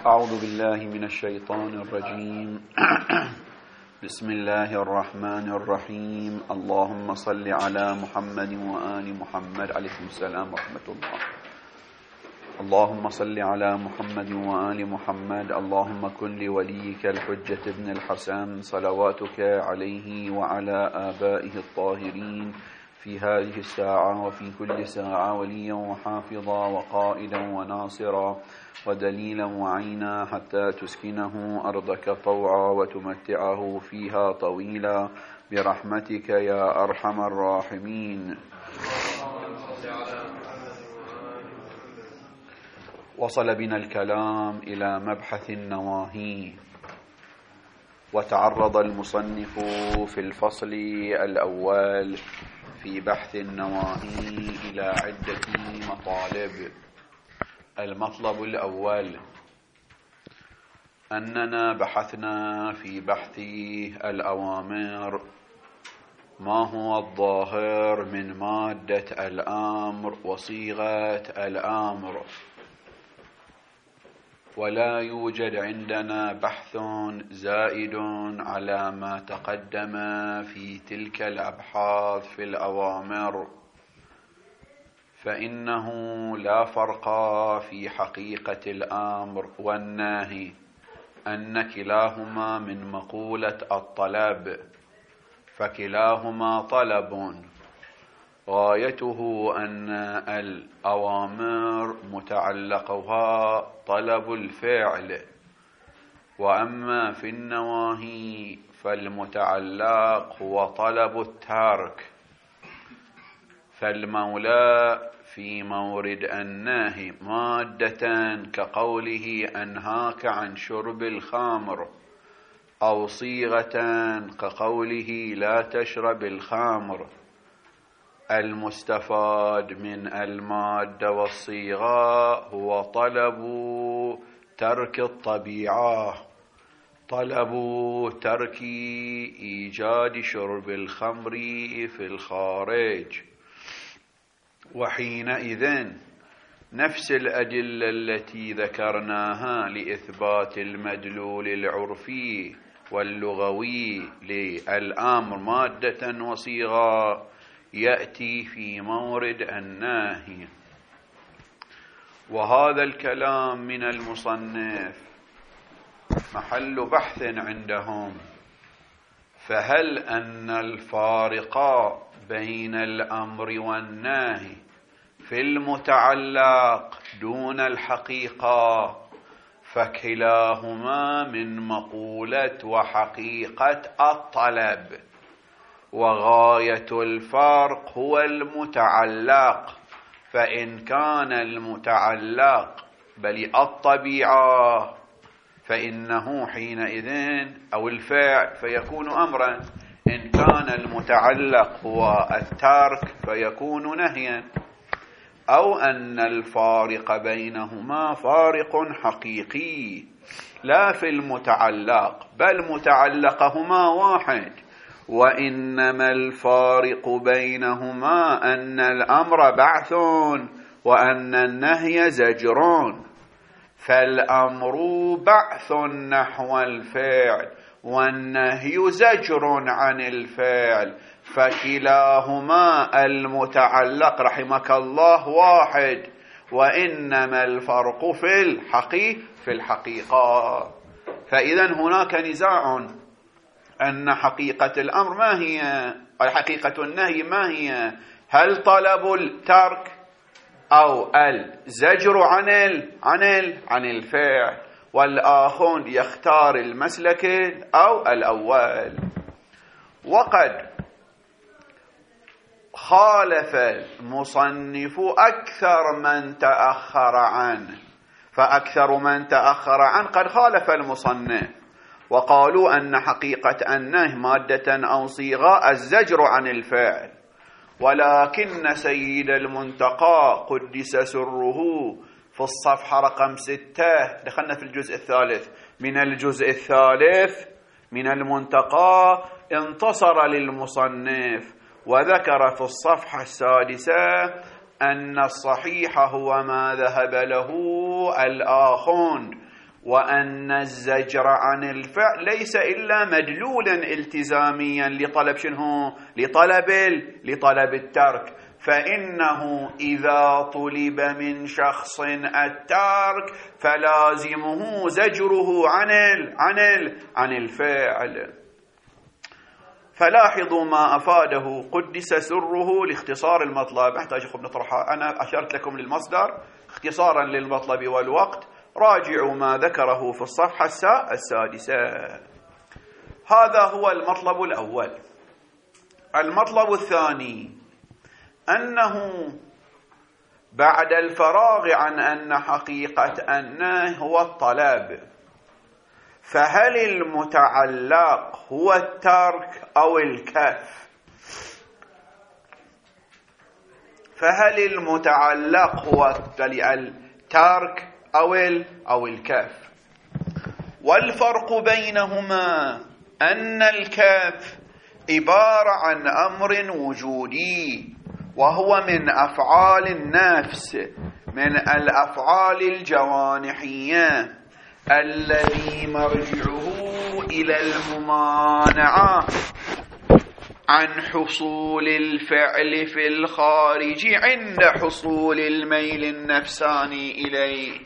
أعوذ بالله من الشيطان الرجيم. بسم الله الرحمن الرحيم. اللهم صل على محمد وآل محمد عليكم السلام ورحمة الله. اللهم صل على محمد وآل محمد. اللهم كن لوليك الحجة ابن الحسن صلواتك عليه وعلى آبائه الطاهرين في هذه الساعة وفي كل ساعة وليا وحافظا وقائدا وناصرا ودليلا وعينا حتى تسكنه أرضك طوعا وتمتعه فيها طويلا برحمتك يا أرحم الراحمين. وصل بنا الكلام إلى مبحث النواهي، وتعرض المصنف في الفصل الأول في بحث النواهي إلى عدة مطالب. المطلب الأول أننا بحثنا في بحث الأوامر ما هو الظاهر من مادة الأمر وصيغة الأمر، ولا يوجد عندنا بحث زائد على ما تقدم في تلك الأبحاث في الأوامر، فإنه لا فرق في حقيقة الأمر والنهي، أن كلاهما من مقولة الطلب، فكلاهما طلب، غايته أن الأوامر متعلقها طلب الفعل، وأما في النواهي فالمتعلق هو طلب الترك. فالمولى في مورد النهي مادة كقوله أنهاك عن شرب الخمر، أو صيغة كقوله لا تشرب الخمر. المستفاد من المادة والصيغة هو طلب ترك الطبيعة، طلب ترك إيجاد شرب الخمر في الخارج. وحينئذ نفس الأدلة التي ذكرناها لإثبات المدلول العرفي واللغوي للأمر مادة وصيغة يأتي في مورد النهي. وهذا الكلام من المصنف محل بحث عندهم، فهل أن الفارق بين الأمر والنهي في المتعلق دون الحقيقة فكلاهما من مقولة وحقيقة الطلب، وغاية الفرق هو المتعلق. فإن كان المتعلق بل الطبيعة فإنه حينئذ أو الفعل فيكون أمرا، إن كان المتعلق هو الترك فيكون نهيا، أو أن الفارق بينهما فارق حقيقي لا في المتعلق، بل متعلقهما واحد، وإنما الفارق بينهما أن الأمر بعث وأن النهي زجر. فالأمر بعث نحو الفعل والنهي زجر عن الفعل، فكلاهما المتعلق رحمك الله واحد، وإنما الفرق في الحقيقة. فإذا هناك نزاع أن حقيقة الأمر ما هي، حقيقة النهي ما هي، هل طلب الترك أو الزجر عن الفعل، والآخر يختار المسلك أو الأول. وقد خالف المصنف أكثر من تأخر عنه، فأكثر من تأخر عنه قد خالف المصنف، وقالوا أن حقيقة النهي مادة أو صيغة الزجر عن الفعل. ولكن سيد المنتقى قدس سره في الصفحة رقم 6، دخلنا في الجزء الثالث من الجزء الثالث من المنتقى، انتصر للمصنف وذكر في الصفحة 6 أن الصحيح هو ما ذهب له الآخون، وأن الزجر عن الفعل ليس إلا مدلولا التزاميا لطلب شنو؟ لطلب الترك. فإنه إذا طلب من شخص الترك فلازمه زجره عن الفعل. فلاحظوا ما أفاده قدس سره لاختصار المطلب. أحتاج نطرحها. أنا أشرت لكم للمصدر اختصارا للمطلب والوقت، راجعوا ما ذكره في الصفحة 6. هذا هو المطلب الأول. المطلب الثاني أنه بعد الفراغ عن أن حقيقة أنه هو الطلب، فهل المتعلق هو الترك أو الكف؟ فهل المتعلق هو الترك أو الكف؟ والفرق بينهما أن الكف عبارة عن أمر وجودي، وهو من أفعال النفس، من الأفعال الجوانحية الذي مرجعه إلى الممانعة عن حصول الفعل في الخارج عند حصول الميل النفساني إليه.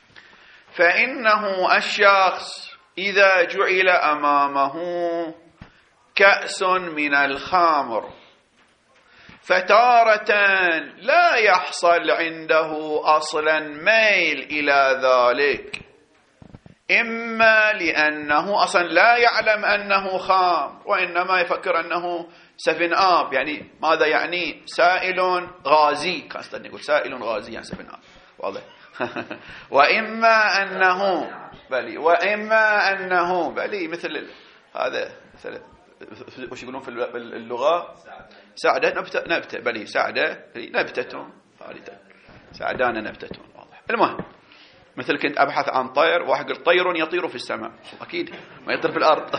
فإنه الشخص إذا جعل أمامه كأس من الخمر، فتارة لا يحصل عنده أصلا ميل إلى ذلك، إما لأنه أصلا لا يعلم أنه خمر، وإنما يفكر أنه سفن آب. يعني ماذا يعني؟ سائل غازي، كان يقول سائل غازي يعني سفن آب، واضح. وإما أنه مثل هذا، مثل وش يقولون في اللغة؟ سعدة نبتة، سعدة نبتة، سعدان نبتة، واضح. المهم مثل كنت أبحث عن طير، واحد قال طير يطير في السماء، أكيد ما يطير في الأرض.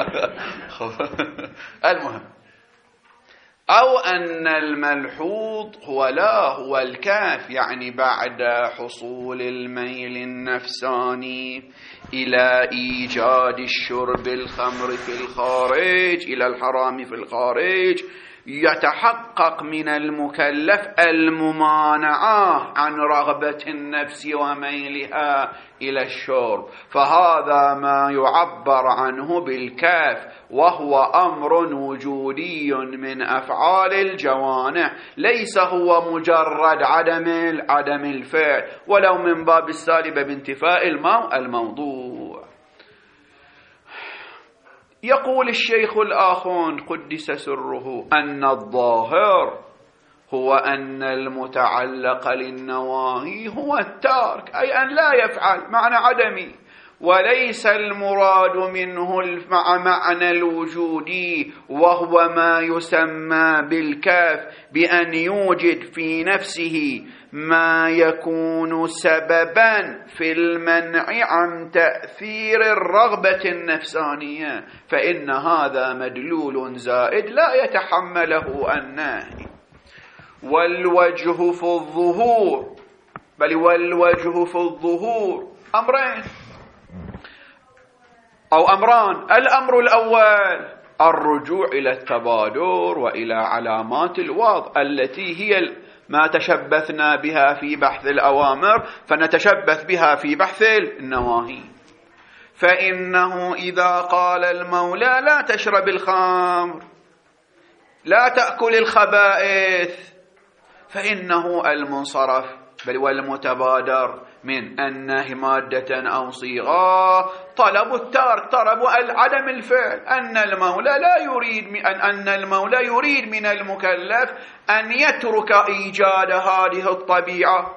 المهم، أو أن الملحوظ هو الكاف، يعني بعد حصول الميل النفساني إلى إيجاد الشرب الخمر في الخارج، إلى الحرام في الخارج، يتحقق من المكلف الممانعة عن رغبة النفس وميلها إلى الشرب، فهذا ما يعبر عنه بالكاف، وهو أمر وجودي من أفعال الجوانح، ليس هو مجرد عدم الفعل، ولو من باب السالب بانتفاء الموضوع. يقول الشيخ الآخون قدس سره أن الظاهر هو أن المتعلق للنواهي هو التارك، أي أن لا يفعل، معنى عدمي، وليس المراد منه معنى الوجودي، وهو ما يسمى بالكاف، بأن يوجد في نفسه ما يكون سببا في المنع عن تأثير الرغبة النفسانية، فإن هذا مدلول زائد لا يتحمله النهي. والوجه في الظهور أمرين أو أمران. الأمر الأول الرجوع إلى التبادر وإلى علامات الوضع التي هي ما تشبثنا بها في بحث الأوامر، فنتشبث بها في بحث النواهي. فإنه إذا قال المولى لا تشرب الخمر، لا تأكل الخبائث، فإنه المنصرف بل والمتبادر من أنه مادة أو صيغة طلب الترك، طلب عدم الفعل، أن المولى يريد من المكلف أن يترك إيجاد هذه الطبيعة،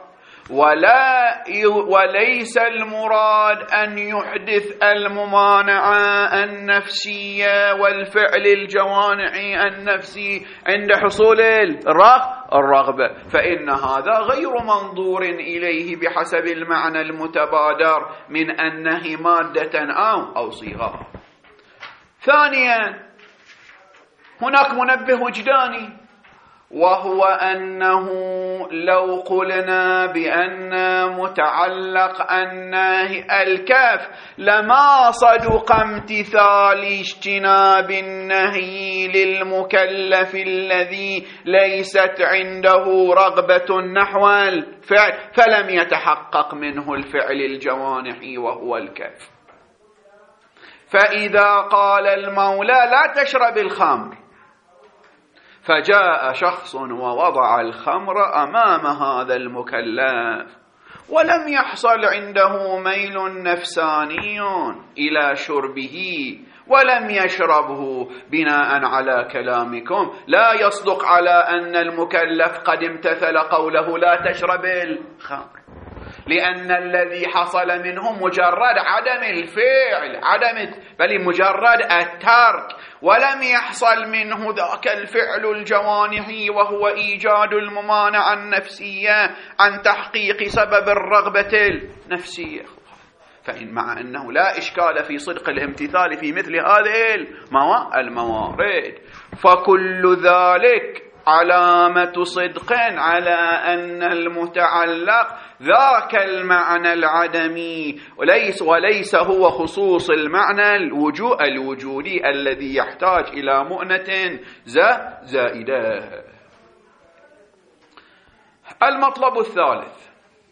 وليس المراد أن يحدث الممانعة النفسية والفعل الجوانحي النفسي عند حصول الرغبة، فإن هذا غير منظور إليه بحسب المعنى المتبادر من أنه مادة أو صيغة. ثانيا، هناك منبه وجداني، وهو أنه لو قلنا بأن متعلق النهي الكاف لما صدق امتثال اجتناب النهي للمكلف الذي ليست عنده رغبة نحو الفعل، فلم يتحقق منه الفعل الجوانحي وهو الكاف. فإذا قال المولى لا تشرب الخمر، فجاء شخص ووضع الخمر أمام هذا المكلف ولم يحصل عنده ميل نفساني إلى شربه ولم يشربه، بناء على كلامكم لا يصدق على أن المكلف قد امتثل قوله لا تشرب الخمر، لأن الذي حصل منه مجرد عدم الفعل، بل مجرد الترك، ولم يحصل منه ذاك الفعل الجوانحي وهو إيجاد الممانعة النفسية عن تحقيق سبب الرغبة النفسية. فإن مع أنه لا إشكال في صدق الامتثال في مثل هذه الموارد، فكل ذلك علامة صدق على أن المتعلق ذاك المعنى العدمي وليس هو خصوص المعنى الوجودي الذي يحتاج إلى مؤنة زائدة. المطلب الثالث: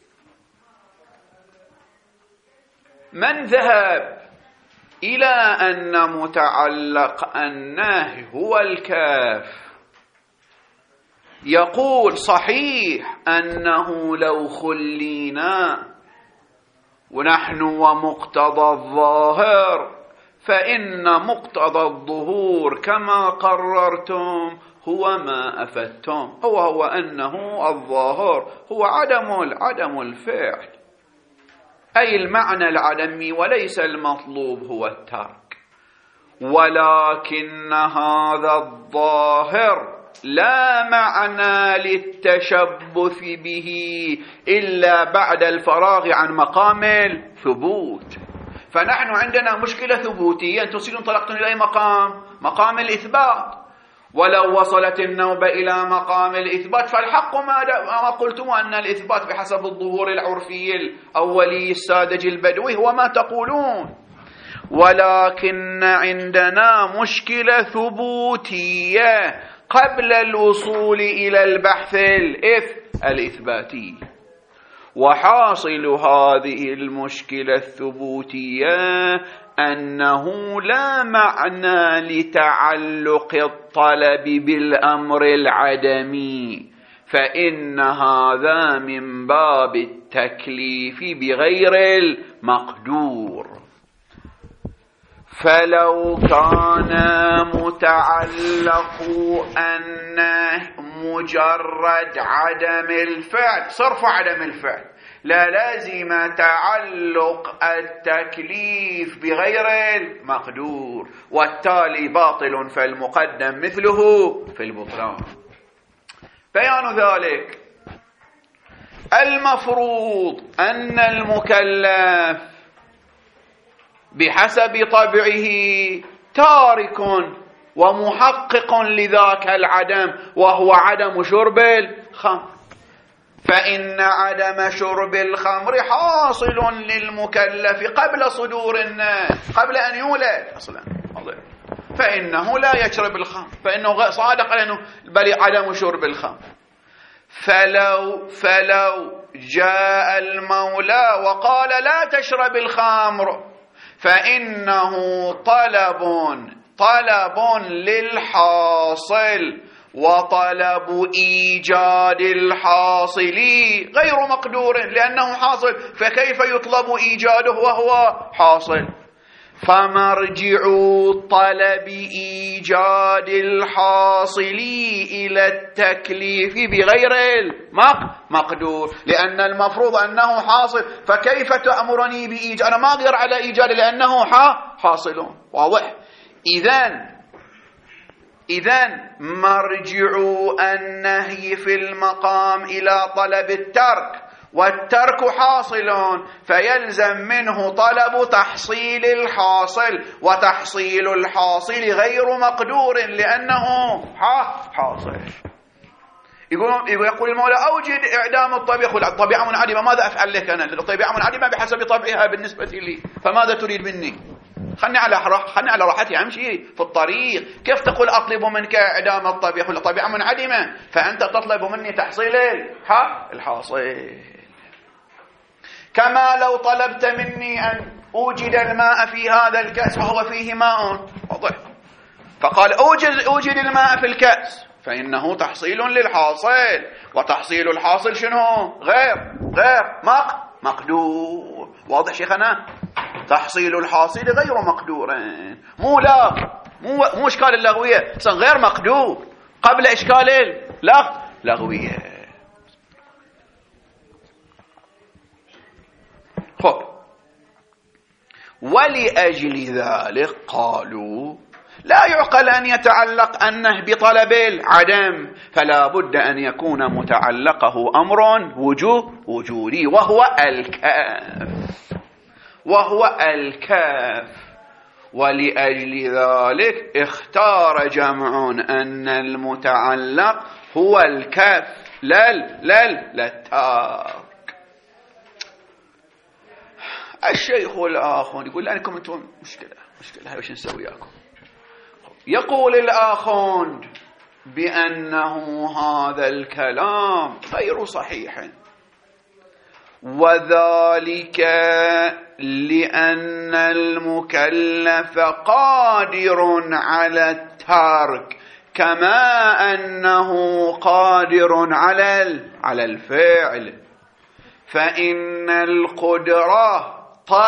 من ذهب إلى أن متعلق النهي هو الكاف يقول صحيح أنه لو خلينا ونحن ومقتضى الظاهر، فإن مقتضى الظهور كما قررتم هو ما أفدتم، هو أنه الظاهر هو عدم الفعل، أي المعنى العدمي، وليس المطلوب هو الترك. ولكن هذا الظاهر لا معنى للتشبث به إلا بعد الفراغ عن مقام الثبوت. فنحن عندنا مشكلة ثبوتية، أنتم انطلقتم إلى مقام الإثبات، ولو وصلت النوبة إلى مقام الإثبات فالحق ما قلتم أن الإثبات بحسب الظهور العرفي الأولي الساذج البدوي هو ما تقولون، ولكن عندنا مشكلة ثبوتية قبل الوصول إلى البحث الإثباتي. وحاصل هذه المشكلة الثبوتية أنه لا معنى لتعلق الطلب بالأمر العدمي، فإن هذا من باب التكليف بغير المقدور. فلو كان متعلق أنه مجرد عدم الفعل، صرف عدم الفعل، لا لازم تعلق التكليف بغير المقدور، والتالي باطل فالمقدم مثله في البطلان. بيان ذلك: المفروض أن المكلف بحسب طبعه تارك ومحقق لذاك العدم، وهو عدم شرب الخمر، فإن عدم شرب الخمر حاصل للمكلف قبل صدور الناس، قبل أن يولد أصلا، فإنه لا يشرب الخمر، فإنه صادق لأنه بل عدم شرب الخمر. فلو جاء المولى وقال لا تشرب الخمر، فإنه طلب للحاصل، وطلب إيجاد الحاصل غير مقدور لأنه حاصل، فكيف يطلب إيجاده وهو حاصل؟ فمرجع طلب إيجاد الحاصل إلى التكليف بغير المقدور، لأن المفروض أنه حاصل، فكيف تأمرني بإيجاد؟ أنا ما أقدر على إيجاد لأنه حاصل. واضح؟ إذن مرجع النهي في المقام إلى طلب الترك، والترك حاصل، فيلزم منه طلب تحصيل الحاصل، وتحصيل الحاصل غير مقدور لأنه حاصل. يقول المولى أوجد إعدام الطبيعة. الطبيعة منعدمة، ماذا أفعل لك أنا؟ الطبيعة منعدمة بحسب طبعها بالنسبة لي، فماذا تريد مني؟ خلني على راحتي، أمشي في الطريق. كيف تقول أطلب منك إعدام الطبيعة؟ الطبيعة منعدمة، فأنت تطلب مني تحصيل الحاصل. كما لو طلبت مني أن أوجد الماء في هذا الكأس وهو فيه ماء، واضح. فقال أوجد الماء في الكأس، فإنه تحصيل للحاصل، وتحصيل الحاصل شنو؟ غير مقدور. واضح شيخنا؟ تحصيل الحاصل غير مقدور، مو إشكال اللغوية، غير مقدور قبل إشكال اللغوية. خب، ولأجل ذلك قالوا لا يعقل أن يتعلق أنه بطلب العدم، فلا بد أن يكون متعلقه أمر وجودي وهو الكاف. ولأجل ذلك اختار جمع أن المتعلق هو الكاف لا التارك. الشيخ الآخر يقول لأنكم أنتم مشكلة هاي وش نسوي لكم؟ يقول الآخر بأنه هذا الكلام غير صحيح، وذلك لأن المكلف قادر على الترك كما أنه قادر على الفعل، فإن القدرة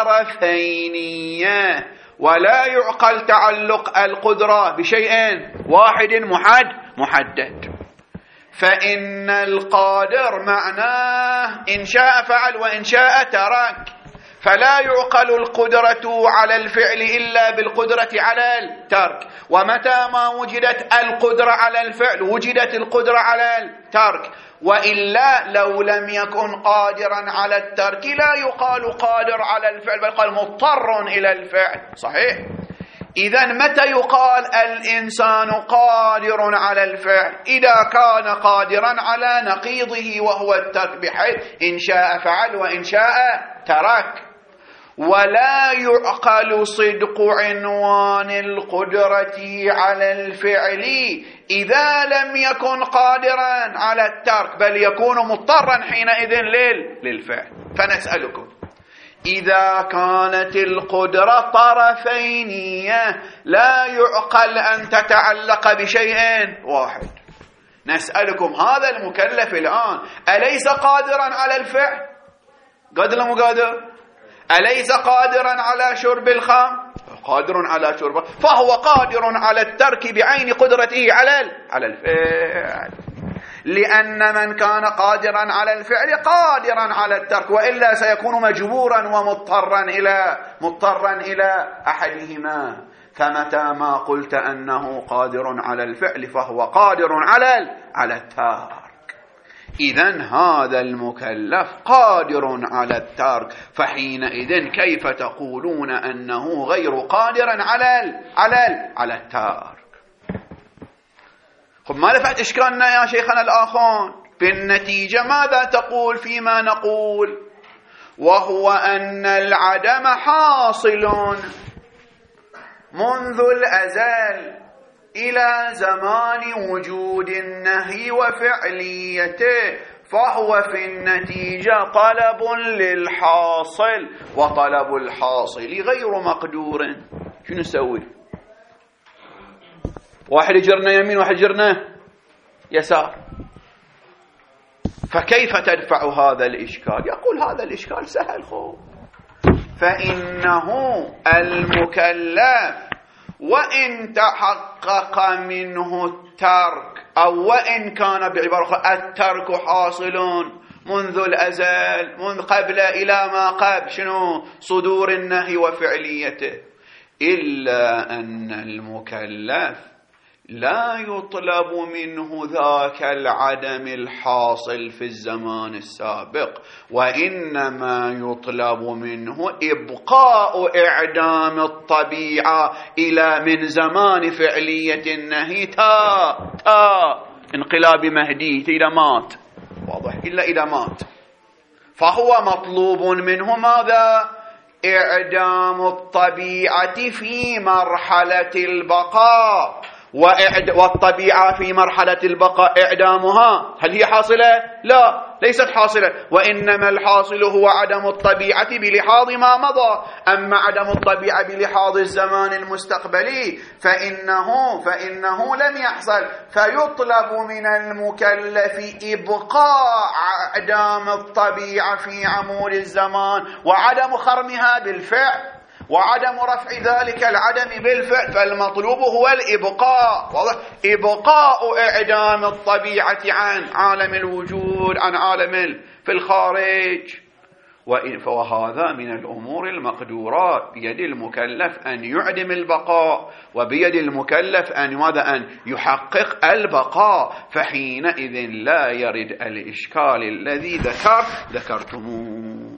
طرفينية، ولا يعقل تعلق القدرة بشيء واحد محدد. فإن القادر معناه إن شاء فعل وإن شاء ترك، فلا يعقل القدرة على الفعل إلا بالقدرة على الترك. ومتى ما وجدت القدرة على الفعل وجدت القدرة على الترك، وإلا لو لم يكن قادرا على الترك لا يقال قادر على الفعل، بل يقال مضطر إلى الفعل. صحيح؟ إذن متى يقال الإنسان قادر على الفعل؟ إذا كان قادرا على نقيضه وهو الترك، بحيث إن شاء فعل وإن شاء ترك. ولا يعقل صدق عنوان القدرة على الفعل إذا لم يكن قادرا على الترك، بل يكون مضطرا حينئذ للفعل. فنسألكم، إذا كانت القدرة طرفينية لا يعقل أن تتعلق بشيء واحد، نسألكم هذا المكلف الآن أليس قادرا على الفعل؟ قادر ولا مو قادر؟ أليس قادرا على شرب الخمر؟ قادر على شربه، فهو قادر على الترك بعين قدرته على الفعل، لأن من كان قادرا على الفعل قادرا على الترك، وإلا سيكون مجبورا ومضطرا إلى أحدهما. فمتى ما قلت أنه قادر على الفعل فهو قادر على الترك. إذن هذا المكلف قادر على الترك، فحينئذ كيف تقولون أنه غير قادر على الترك؟ خب، ما لفت إشكالنا يا شيخنا الآخر؟ بالنتيجة ماذا تقول فيما نقول؟ وهو أن العدم حاصل منذ الأزل إلى زمان وجود النهي وفعليته، فهو في النتيجة طلب للحاصل، وطلب الحاصل غير مقدور. شنو نسوي؟ واحد يجرنا يمين واحد يجرنا يسار، فكيف تدفع هذا الإشكال؟ يقول هذا الإشكال سهل، فإنه المكلف وإن تحقق منه الترك، أو وإن كان بعبارة الترك حاصل منذ الأزل، منذ قبل إلى ما قبل شنو؟ صدور النهي وفعليته، إلا أن المكلف لا يطلب منه ذاك العدم الحاصل في الزمان السابق، وإنما يطلب منه إبقاء إعدام الطبيعة إلى من زمان فعلية النهي انقلاب مهدي إذا مات، واضح، إلا إذا مات، فهو مطلوب منه ماذا؟ إعدام الطبيعة في مرحلة البقاء، والطبيعة في مرحلة البقاء إعدامها هل هي حاصلة؟ لا، ليست حاصلة، وإنما الحاصل هو عدم الطبيعة بلحاظ ما مضى. أما عدم الطبيعة بلحاظ الزمان المستقبلي فإنه لم يحصل، فيطلب من المكلف إبقاء عدم الطبيعة في عمود الزمان وعدم خرمها بالفعل وعدم رفع ذلك العدم بالفعل، فالمطلوب هو الإبقاء، إبقاء إعدام الطبيعة عن عالم الوجود، عن عالم في الخارج. وهذا من الأمور المقدورات، بيد المكلف أن يعدم البقاء، وبيد المكلف أن يحقق البقاء، فحينئذ لا يرد الإشكال الذي ذكرتموه.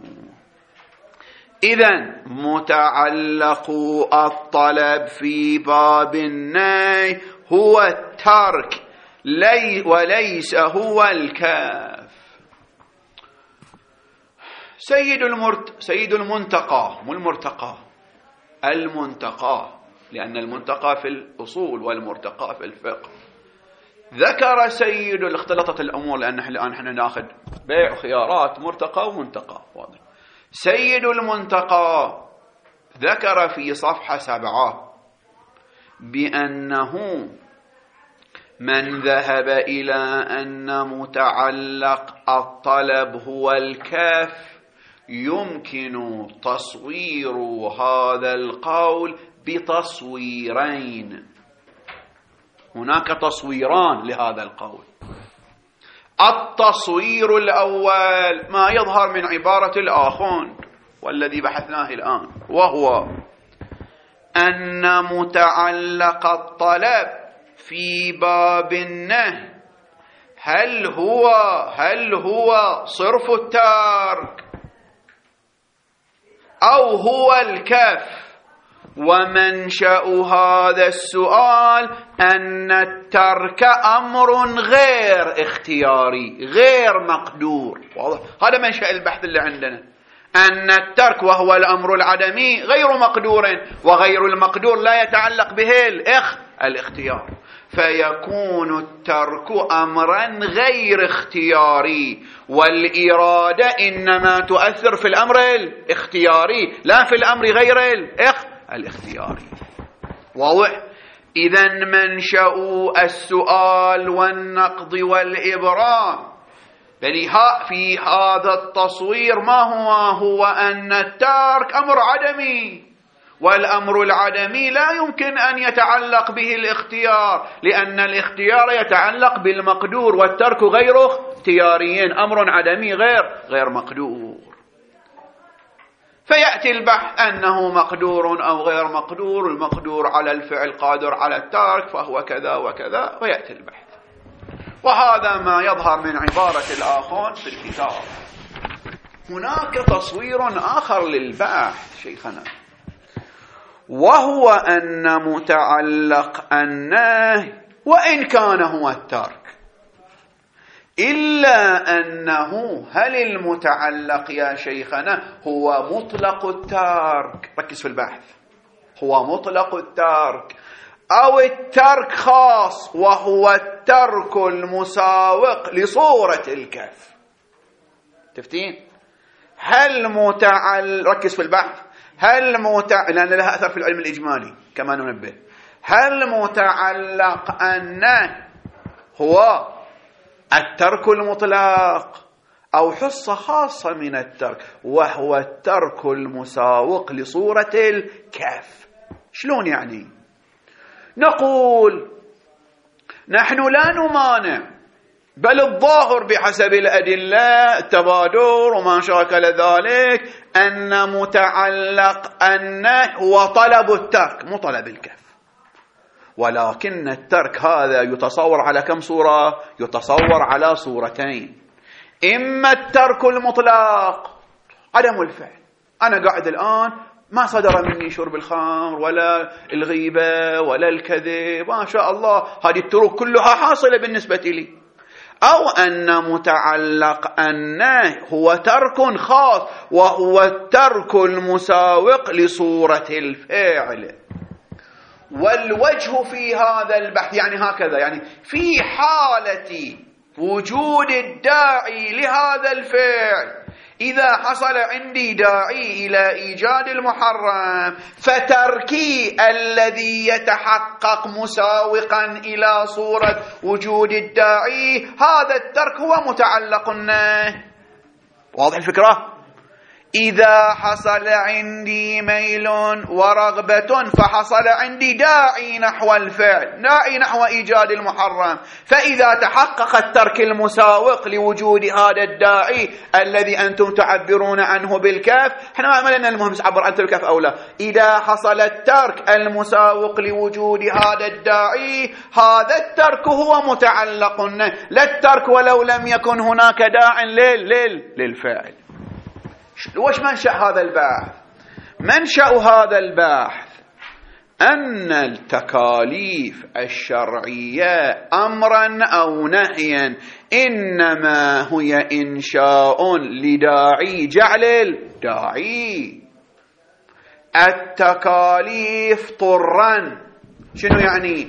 إذن متعلق الطلب في باب النهي هو الترك وليس هو الكاف. سيد المنتقى، مو المنتقى، لأن المنتقى في الأصول والمرتقى في الفقه. ذكر سيد اختلطت الأمور، لأن الآن نحن ناخذ بيع خيارات مرتقى ومنتقى. واضح. سيد المنتقى ذكر في صفحة 7 بأنه من ذهب إلى أن متعلق الطلب هو الكاف يمكن تصوير هذا القول بتصويرين. هناك تصويران لهذا القول. التصوير الأول ما يظهر من عبارة الآخوند والذي بحثناه الآن، وهو أن متعلق الطلب في باب النهي هل هو صرف الترك أو هو الكف. ومنشأ هذا السؤال أن الترك أمر غير اختياري غير مقدور. واضح؟ هذا منشأ البحث اللي عندنا، أن الترك وهو الأمر العدمي غير مقدور، وغير المقدور لا يتعلق به الاختيار، فيكون الترك أمرا غير اختياري، والإرادة إنما تؤثر في الأمر الاختياري لا في الأمر غير الاختياري. واضح؟ إذن منشأ السؤال والنقض والإبرام في هذا التصوير ما هو أن الترك أمر عدمي، والأمر العدمي لا يمكن أن يتعلق به الاختيار، لأن الاختيار يتعلق بالمقدور، والترك غير اختياري، أمر عدمي غير مقدور. فيأتي البحث أنه مقدور أو غير مقدور، المقدور على الفعل قادر على الترك فهو كذا وكذا، ويأتي البحث. وهذا ما يظهر من عبارة الآخون في الكتاب. هناك تصوير آخر للبحث شيخنا، وهو أن متعلق النهي وإن كان هو الترك، إلا أنه هل المتعلق يا شيخنا هو مطلق الترك؟ ركز في البحث، هو مطلق الترك أو الترك خاص وهو الترك المساوق لصورة الكف. تفتين؟ ركز في البحث، لأن لها أثر في العلم الإجمالي كما ننبه. هل متعلق النهي هو الترك المطلق أو حصة خاصة من الترك وهو الترك المساوق لصورة الكف؟ شلون يعني؟ نقول نحن لا نمانع، بل الظاهر بحسب الأدلة التبادر وما شاكل ذلك أن متعلق النهي هو طلب الترك مو طلب الكف، ولكن الترك هذا يتصور على كم صورة؟ يتصور على صورتين. إما الترك المطلق عدم الفعل، أنا قاعد الآن ما صدر مني شرب الخمر ولا الغيبة ولا الكذب، ما شاء الله هذه التروك كلها حاصلة بالنسبة لي. أو أن متعلق النهي هو ترك خاص وهو الترك المساوق لصورة الفعل. والوجه في هذا البحث يعني هكذا، يعني في حالة وجود الداعي لهذا الفعل، إذا حصل عندي داعي إلى إيجاد المحرم فتركي الذي يتحقق مساوقا إلى صورة وجود الداعي، هذا الترك هو متعلق النهي. واضح الفكرة؟ إذا حصل عندي ميل ورغبة فحصل عندي داعي نحو الفعل، داعي نحو إيجاد المحرم، فإذا تحقق الترك المساوق لوجود هذا الداعي الذي أنتم تعبرون عنه بالكاف، احنا ما عملنا المهم عبر عن الكاف أو لا، إذا حصل الترك المساوق لوجود هذا الداعي، هذا الترك هو متعلق، لا الترك ولو لم يكن هناك داع للفعل. وش منشأ هذا البحث؟ منشأ هذا البحث أن التكاليف الشرعية أمرا أو نهيا إنما هي إنشاء لداعي جعل الداعي. التكاليف طرا شنو يعني؟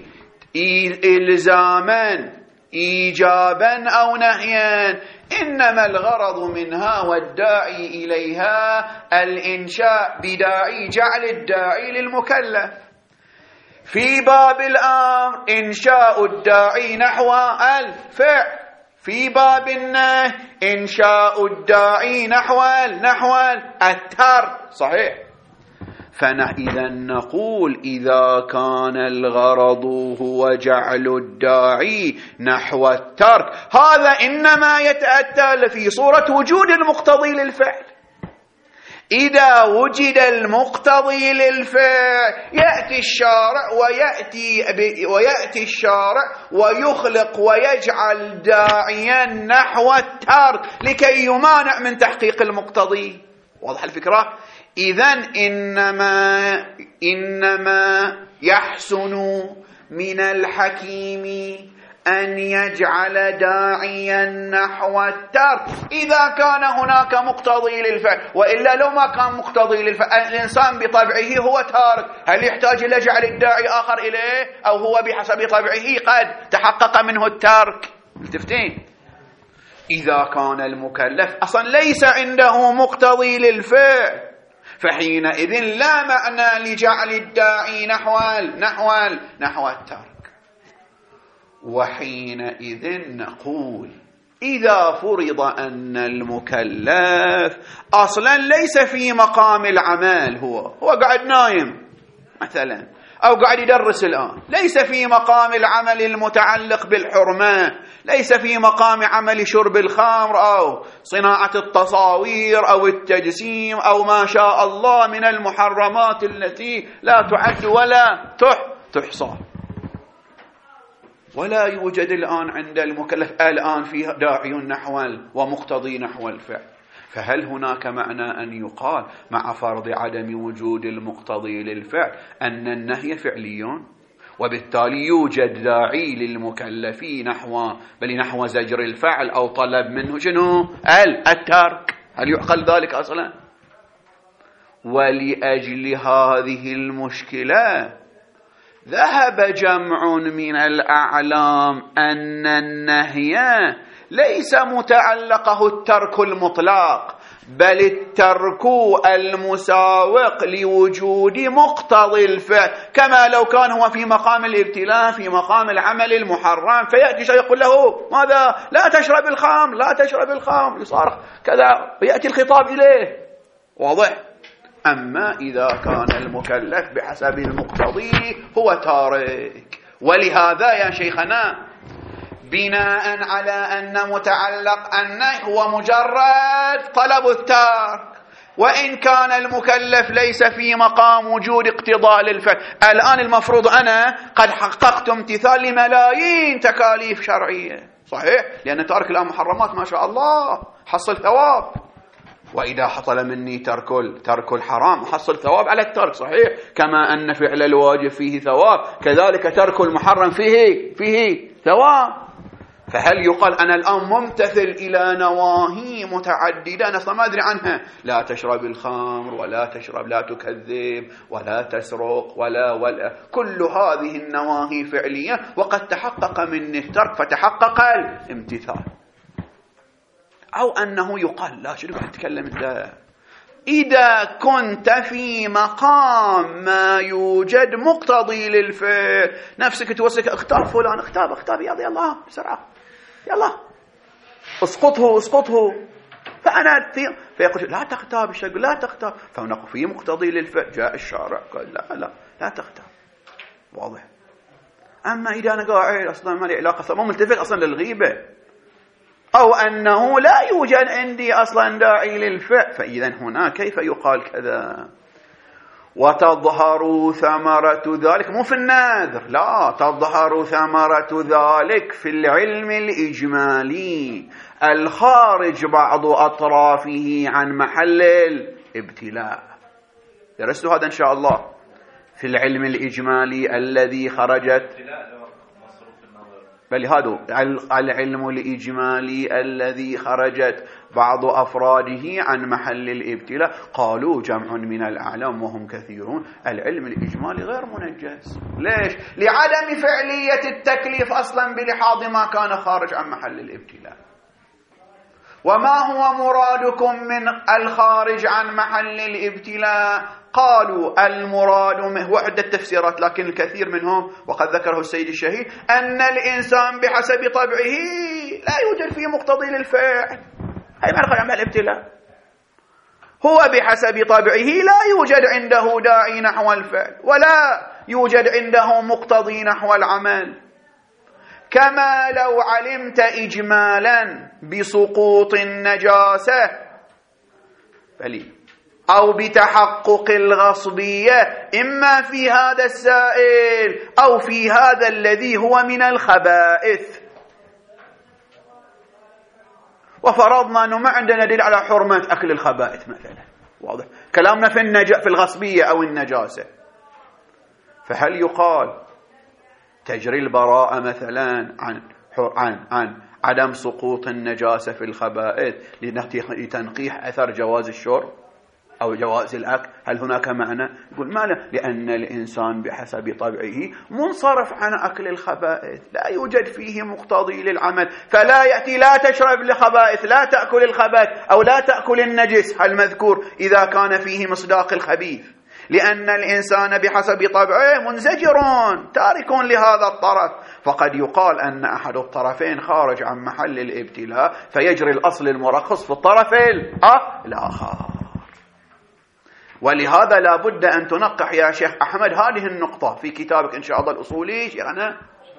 إلزاما إيجابا أو نهيا، إنما الغرض منها والداعي إليها الإنشاء بداعي جعل الداعي للمكلف. في باب الأمر إنشاء الداعي نحو الفعل، في باب النهي إنشاء الداعي نحو الترك. صحيح؟ فإذا نقول إذا كان الغرض هو جعل الداعي نحو الترك، هذا إنما يتأتى في صورة وجود المقتضي للفعل. إذا وجد المقتضي للفعل يأتي الشارع ويأتي الشارع ويخلق ويجعل داعيا نحو الترك لكي يمانع من تحقيق المقتضي. واضح الفكرة؟ إذن إنما يحسن من الحكيم أن يجعل داعيا نحو الترك إذا كان هناك مقتضي للفعل، وإلا لو ما كان مقتضي للفعل الإنسان بطبعه هو تارك، هل يحتاج إلى جعل الداعي آخر إليه؟ أو هو بحسب طبعه قد تحقق منه الترك؟ التفتين. إذا كان المكلف أصلا ليس عنده مقتضي للفعل، فحينئذ لا معنى لجعل الداعي نحو الترك. وحينئذ نقول إذا فرض أن المكلف أصلا ليس في مقام العمل، هو قاعد نايم مثلا أو قاعد يدرس الآن، ليس في مقام العمل المتعلق بالحرمة، ليس في مقام عمل شرب الخمر أو صناعة التصاوير أو التجسيم أو ما شاء الله من المحرمات التي لا تعد ولا تحصى، ولا يوجد الآن عند المكلف الآن فيه داعي نحو ومقتضي نحو الفعل. فهل هناك معنى أن يقال مع فرض عدم وجود المقتضي للفعل أن النهي فعلي، وبالتالي يوجد داعي للمكلفين نحو زجر الفعل أو طلب منه شنو؟ الترك؟ هل يعقل ذلك أصلا؟ ولأجل هذه المشكلة ذهب جمع من الأعلام أن النهي ليس متعلقه الترك المطلق، بل الترك المساوق لوجود مقتضي الفعل، كما لو كان هو في مقام الابتلاء في مقام العمل المحرم، فيأتي شيء يقول له ماذا؟ لا تشرب الخمر يصارخ كذا، ويأتي الخطاب إليه. واضح؟ أما إذا كان المكلف بحسب المقتضي هو تارك. ولهذا يا شيخنا بناء على أن متعلق النهي هو مجرد طلب الترك، وإن كان المكلف ليس في مقام وجود اقتضاء للفعل، الآن المفروض أنا قد حققت امتثال لملايين تكاليف شرعية، صحيح؟ لأن تارك الآن محرمات ما شاء الله حصل ثواب، وإذا حصل مني ترك الحرام أحصل ثواب على الترك، صحيح، كما أن فعل الواجب فيه ثواب كذلك ترك المحرم فيه ثواب. فهل يقال أنا الآن ممتثل إلى نواهي متعددة أنا أصلا ما أدري عنها، لا تشرب الخمر ولا تشرب، لا تكذب ولا تسرق ولا كل هذه النواهي فعلية وقد تحقق مني الترك فتحقق الامتثال. أو أنه يقال لا شنو قاعد تتكلم أنت، إذا كنت في مقام ما يوجد مقتضي للفعل نفسك توسك اختار فلان اختار يلا بسرعة يلا اسقطه فأنا فيقول لا تختار بالشيء لا تختار، فنقول فيه مقتضي للفعل جاء الشارع قال لا تختار، واضح. أما إذا أنا قاعد أصلا ما لي علاقة، ما ملتفت أصلا للغيبة، أو أنه لا يوجد عندي أصلا داعي للفعل، فإذا هنا كيف يقال كذا؟ وتظهر ثمرة ذلك مو في النذر، لا، تظهر ثمرة ذلك في العلم الإجمالي الخارج بعض أطرافه عن محل الابتلاء. درست هذا إن شاء الله في العلم الإجمالي الذي خرجت بل هذا العلم الإجمالي الذي خرجت بعض أفراده عن محل الابتلاء. قالوا جمع من الأعلام وهم كثيرون العلم الإجمالي غير منجز. ليش؟ لعدم فعلية التكليف أصلا بلحاظ ما كان خارج عن محل الابتلاء. وما هو مرادكم من الخارج عن محل الابتلاء؟ قالوا المراد وعدة تفسيرات لكن الكثير منهم وقد ذكره السيد الشهيد أن الإنسان بحسب طبعه لا يوجد فيه مقتضي للفعل، هي ما نقول عن الابتلاء، هو بحسب طبعه لا يوجد عنده داعي نحو الفعل ولا يوجد عنده مقتضي نحو العمل. كما لو علمت إجمالا بسقوط النجاسة أو بتحقق الغصبية إما في هذا السائل أو في هذا الذي هو من الخبائث، وفرضنا أنه ما عندنا دليل على حرمة أكل الخبائث مثلا، واضح كلامنا في الغصبية أو النجاسة، فهل يقال تجري البراءة مثلا عن عدم سقوط النجاسة في الخبائث لتنقيح أثر جواز الشرب أو جواز الأكل؟ هل هناك معنى؟ يقول ما لا، لأن الإنسان بحسب طبعه منصرف عن أكل الخبائث، لا يوجد فيه مقتضي للعمل، فلا يأتي لا تشرب الخبائث لا تأكل الخبائث أو لا تأكل النجس المذكور إذا كان فيه مصداق الخبيث، لأن الإنسان بحسب طبعه منزجر تارك لهذا الطرف. فقد يقال أن أحد الطرفين خارج عن محل الابتلاء فيجري الأصل المرخص في الطرف الآخر. ولهذا لا بد أن تنقح يا شيخ أحمد هذه النقطة في كتابك إن شاء الله الأصولي شيخنا،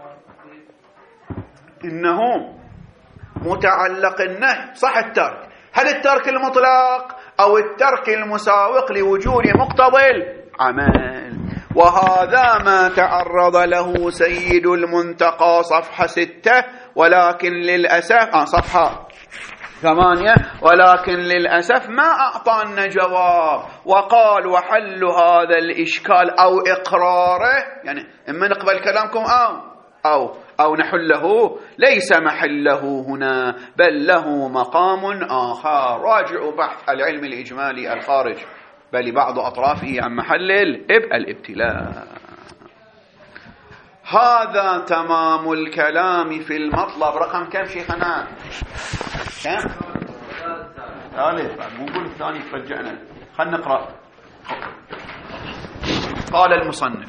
إنه متعلق النهي صح الترك، هل الترك المطلق أو الترك المساوق لوجود مقتضى العمل؟ وهذا ما تعرض له سيد المنتقى صفحة 6 ولكن للأسف صفحة 8 ولكن للأسف ما أعطانا جواب، وقال وحل هذا الإشكال أو إقراره، يعني إما نقبل كلامكم أو نحله، ليس محله هنا بل له مقام آخر. راجعوا بحث العلم الإجمالي الخارج بل بعض أطرافه عن محل الابتلاء. هذا تمام الكلام في المطلب رقم كم شيخنا؟ كم؟ ثالث، مو نقول الثاني تفجعنا، خلنا نقرأ. قال المصنف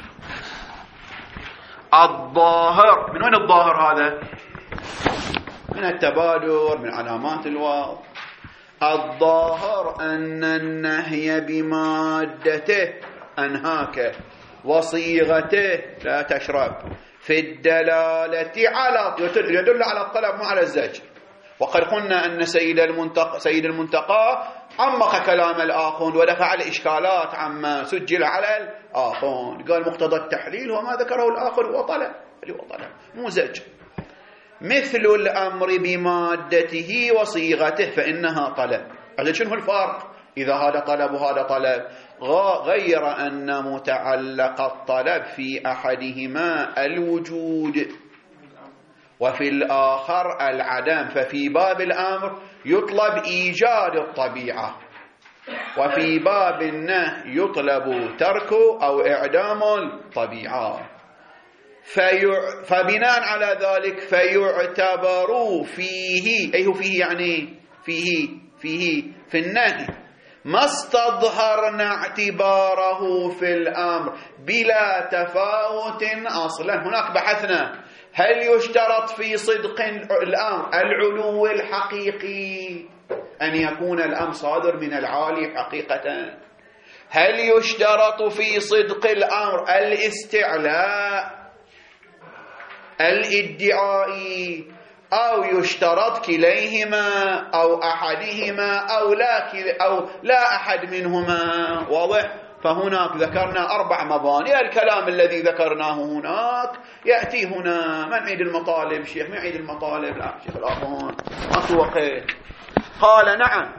الظاهر، من وين الظاهر هذا؟ من التبادر، من علامات الواو. الظاهر أن النهي بمادته أنهاك وصيغته لا تشرب في الدلالة على يدل على الطلب مو على الزجر. وقد قلنا أن سيد المنتقى عمق كلام الآخون ودفع الإشكالات عما سجل على الآخون، قال مقتضى التحليل وما ذكره الآخر هو طلب مو زجر، مثل الأمر بمادته وصيغته فإنها طلب، هذا شنو الفرق إذا هذا طلب وهذا طلب؟ غير أن متعلق الطلب في أحدهما الوجود وفي الآخر العدم، ففي باب الأمر يطلب إيجاد الطبيعة، وفي باب النهي يطلب ترك أو إعدام الطبيعة. فبناء على ذلك فيعتبر فيه، أي هو فيه يعني في النهي ما استظهرنا اعتباره في الأمر بلا تفاوت أصلا. هناك بحثنا هل يشترط في صدق الأمر العلو الحقيقي، أن يكون الأمر صادر من العالي حقيقة؟ هل يشترط في صدق الأمر الاستعلاء الادعائي، أو يشترط كليهما أو أحدهما أو لا أحد منهما؟ واضح؟ فهناك ذكرنا 4 مباني. الكلام الذي ذكرناه هناك يأتي هنا. من عيد المطالب شيخ؟ من عيد المطالب؟ لا شيخ الأخوان ما وقت. قال نعم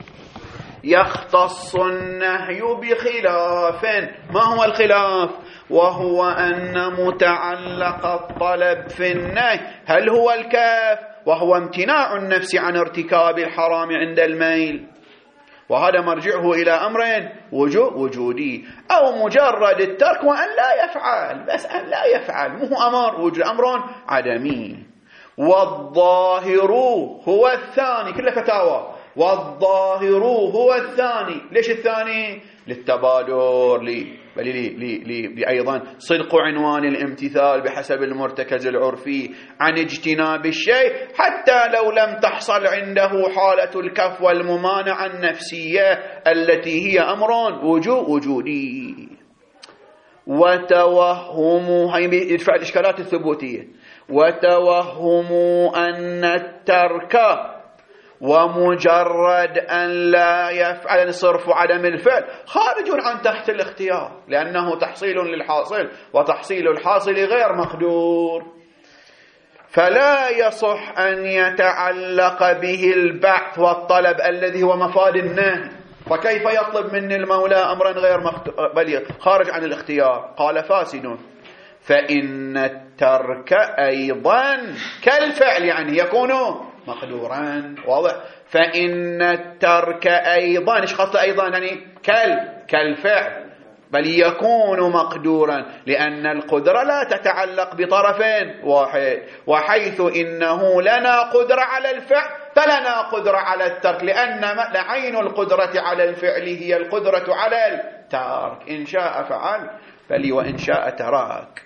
يختص النهي بخلاف. ما هو الخلاف؟ وهو أن متعلق الطلب في النهي هل هو الكاف، وهو امتناع النفس عن ارتكاب الحرام عند الميل، وهذا مرجعه إلى أمرين وجودي، أو مجرد الترك وأن لا يفعل، بس أن لا يفعل، مو أمر وجود، أمر عدمي. والظاهر هو الثاني، كله فتاوى. والظاهر هو الثاني. ليش الثاني؟ للتبادر، أيضا صدق عنوان الامتثال بحسب المرتكز العرفي عن اجتناب الشيء حتى لو لم تحصل عنده حالة الكف والممانعة النفسية التي هي أمر وجودي. وتوهم، هاي يدفع الإشكالات الثبوتية. وتوهم أن الترك ومجرد أن لا يفعل صرف عدم الفعل خارج عن تحت الاختيار، لأنه تحصيل للحاصل، وتحصيل الحاصل غير مقدور، فلا يصح أن يتعلق به البحث والطلب الذي هو مفاد النهي. فكيف يطلب من المولى أمرا غير بل خارج عن الاختيار؟ قال فاسد. فإن الترك أيضا كالفعل، يعني يكون مقدورا. واضح؟ فإن الترك أيضا، إيش خاصة أيضا؟ يعني كالفعل، بل يكون مقدورا، لأن القدرة لا تتعلق بطرفين واحد، وحيث إنه لنا قدرة على الفعل فلنا قدرة على الترك، لأن عين القدرة على الفعل هي القدرة على الترك. إن شاء فعل بل وإن شاء ترك.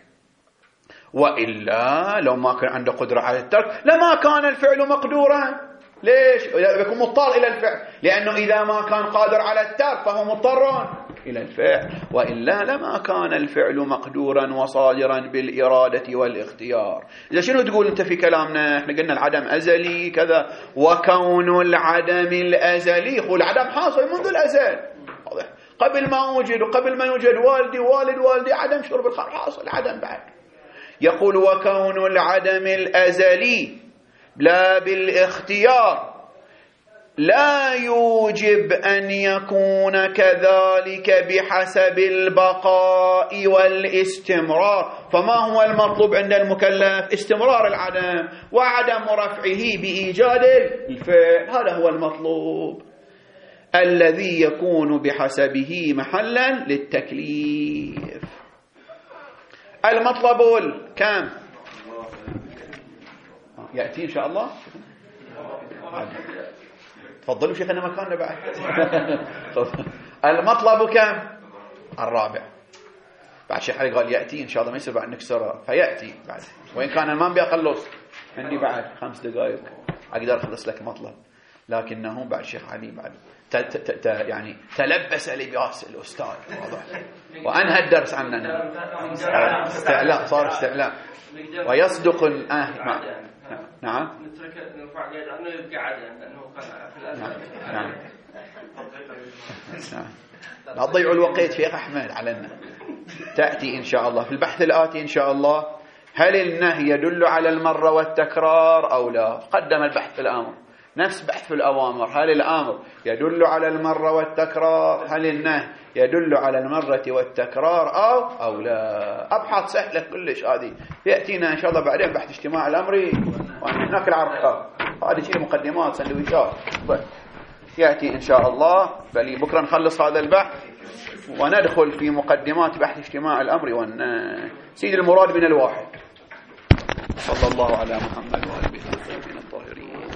وإلا لو ما كان عنده قدرة على الترك لما كان الفعل مقدورا. ليش؟ يكون مضطر إلى الفعل، لأنه إذا ما كان قادر على الترك فهو مضطر إلى الفعل، وإلا لما كان الفعل مقدورا وصادرا بالإرادة والاختيار. إذا شنو تقول أنت في كلامنا؟ احنا قلنا العدم أزلي كذا، وكون العدم الأزلي هو العدم حاصل منذ الأزل. واضح؟ قبل ما وجد وقبل ما يوجد والدي والد والدي عدم شرب الخمر حاصل، عدم بعد. يقول وكون العدم الأزلي لا بالاختيار لا يوجب أن يكون كذلك بحسب البقاء والاستمرار. فما هو المطلوب عند المكلف؟ استمرار العدم وعدم رفعه بإيجاد الفعل. هذا هو المطلوب الذي يكون بحسبه محلا للتكليف. المطلب كم؟ يأتي إن شاء الله. تفضلوا شيخنا مكاننا بعد. المطلب كم؟ الرابع. بعد شيخ علي قال يأتي إن شاء الله، ما يصير بعد نكسره، فيأتي بعد. وإن كان المام بيخلص عندي بعد 5 دقائق أقدر أخلص لك مطلب، لكنه بعد شيخ علي بعد يعني تلبس لباس الأستاذ. واضح؟ وأنهى الدرس عننا. استعلاء، صار استعلاء ويصدق نعم. نترك نرفع يد عنه يبقى عدم لأنه كان في الأزل. نعم. لا تضيعوا الوقت شيخ أحمد علينا. تأتي إن شاء الله في البحث الآتي إن شاء الله هل النهي يدل على المرة والتكرار أو لا. قدم البحث في الأمر نفس بحث في الأوامر، هل الأمر يدل على المرة والتكرار؟ هل النهي يدل على المرة والتكرار أو لا؟ أبحاث سهلة كلش هذه، يأتينا إن شاء الله بعدين بحث اجتماع الأمر وهناك العرق، هذه شيء مقدمات سندويشات يأتي إن شاء الله. بل بكرة نخلص هذا البحث وندخل في مقدمات بحث اجتماع الأمر والنهي. سيد المراد من الواحد. صلى الله على محمد وآله الطاهرين.